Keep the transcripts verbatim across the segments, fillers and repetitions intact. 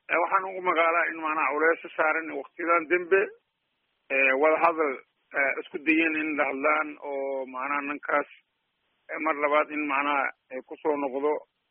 waxaan ugu magaalaa in macnaha culeys saaran waqtidan dambe wada hadal isku dayeen in la hadlaan oo macnaha ninkaas mar labaad in macnaha kusoo noqdo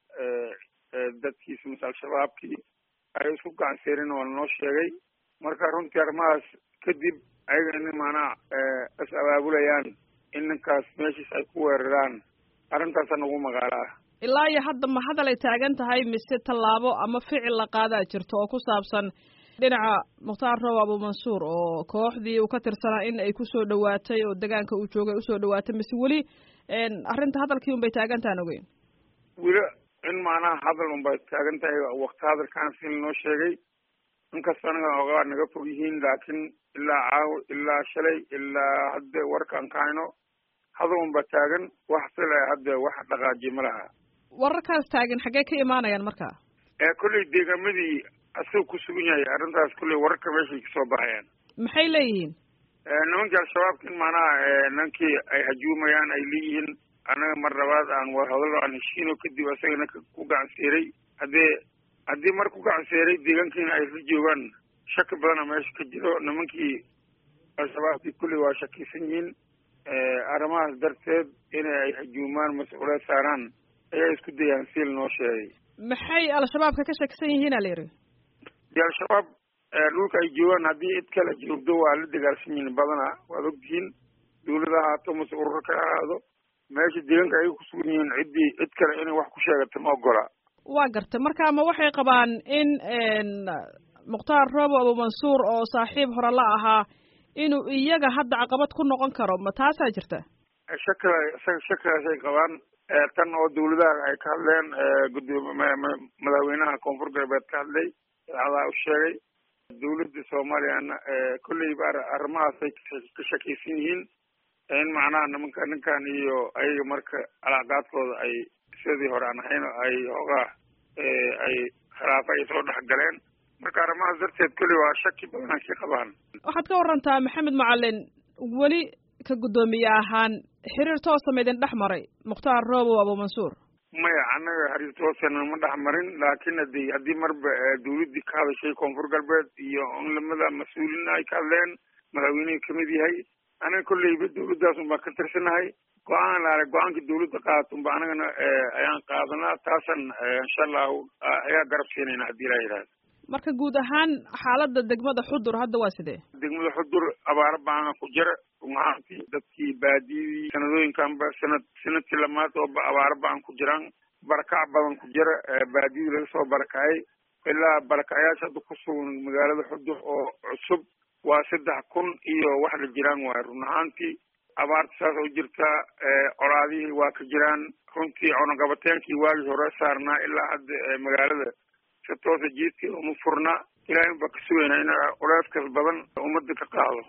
dadkiisa mase al-shabaabkii ay isku gacanseerin oo lanoo sheegay marka runtii arrimahaas kadib ayaga in macnaha is abaabulayaan in ninkaas meeshiis ay ku weeraraan arrintaasa nagu magaalaa ilaa iyo hadda ma hadal ay taagan tahay mise tallaabo ama ficil la qaadaa jirto oo ku saabsan dhinaca mukhtaar roob abuumansuur oo kooxdii uu ka tirsanaa in ay kusoo dhawaatay oo deegaanka uu joogay usoo dhawaatay mise weli arrinta hadalkii un bay taagan tahan ogeyn weli in macnaha hadal un bay taagan tahay wakti hadalkaan si noo sheegay inkasta anaga ogaa naga fog yihiin laakiin ilaa caawo ilaa shalay ilaa hadde warkaan ka hayno hadal un ba taagan wax sila hadde wax dhaqaajiye ma laha wararkaas taagan xaggee ka imaanayaan marka kolley deegaamadii asagoo ku sugan yahay arrintaas kolley wararka meeshay kasoo baxayaan maxay leeyihiin nimankii al-shabaabka in macnaha ninkii ay hajuumayaan ay leeyihiin anaga mar labaad aan war hadalo aan heshiino kadib asagana ku gacanseeray haddee haddii mar ku gacanseeray deegaankiina ay la joogaan shaki badana meesha ka jiro nimankii al-shabaabkii kolley waa shakisan yihiin arrimahaas darteed inay ay hajuumaan mas-uuliyad saaraan ayaa isku dayaan siil noo sheegay maxay al-shabaabka ka shakisan yihiin ala yidhi de al-shabaab dhulka ay joogaan haddii cid kala joogdo waa la dagaalsan yihiin badana waad ogtihiin dawlada ahaato mase ururo kala ahaado meesha deegaanka ay kusugan yihiin ciddii cid kale inay wax ku sheegato ma ogola waa gartay marka ma waxay qabaan in mukhtaar roobo abuumansuur oo saaxiib hore la ahaa inuu iyaga hadda caqabad ku noqon karo ma taasaa jirta shakila isaga shakigaasay qabaan tan oo dawladaha ay ka hadleen gudoomi madaxweynaha koonfur galbeed ka hadlay adaa u sheegay dawladda soomaaliyana kolleyba arrimahaasay ka shakaysan yihiin in macnaha nimanka ninkan iyo ayaga marka alaaqaadkooda ay sidii hore aan ahayn ay hoogaa ay khilaafa ay soo dhex galeen marka arrimahaas darteed kolley waa shaki badan ay ka qabaan waxaad ka warantaa maxamed macalin weli ka guddoomiye ahaan xiriir toosa maydin dhex maray mukhtaar roobo abuumansuur maya annaga xiriir toosana ma dhex marin laakiin hadi haddii marba dawladdii ka hadashay koonfur galbeed iyo lamada mas-uuliin ay ka hadleen madaxweynihii kamid yahay anaga kolleyba dawladdaas un baan ka tirsanahay go-aan laale go-aanka dawladda qaadato unba anagana ayaan qaadanaa taasan insha allahu ayaa garab siinayna haddii ilaa yidhahda marka guud ahaan xaaladda degmada xudur hadda waa sidee degmada xudur abaaro baana ku jira runahaantii dadkii baadiyadii sanadooyinkanba sanad sanadkii lamaad oo abaaro baan ku jiraan barakac badan ku jira baadiyadii laga soo barakacay ilaa barakacayaasha hadda ku sugan magaalada xudur oo cusub waa saddex kun iyo wax la jiraan waayo run ahaantii abaarta saas oo jirtaa colaadihii waa ka jiraan runtii cunaqabateenkii waagii hore saarnaa ilaa hadda magaalada si toosa jiidkii uma furna ilaahay baa ka sugaynaa in culeyskaas badan ummadda ka qaado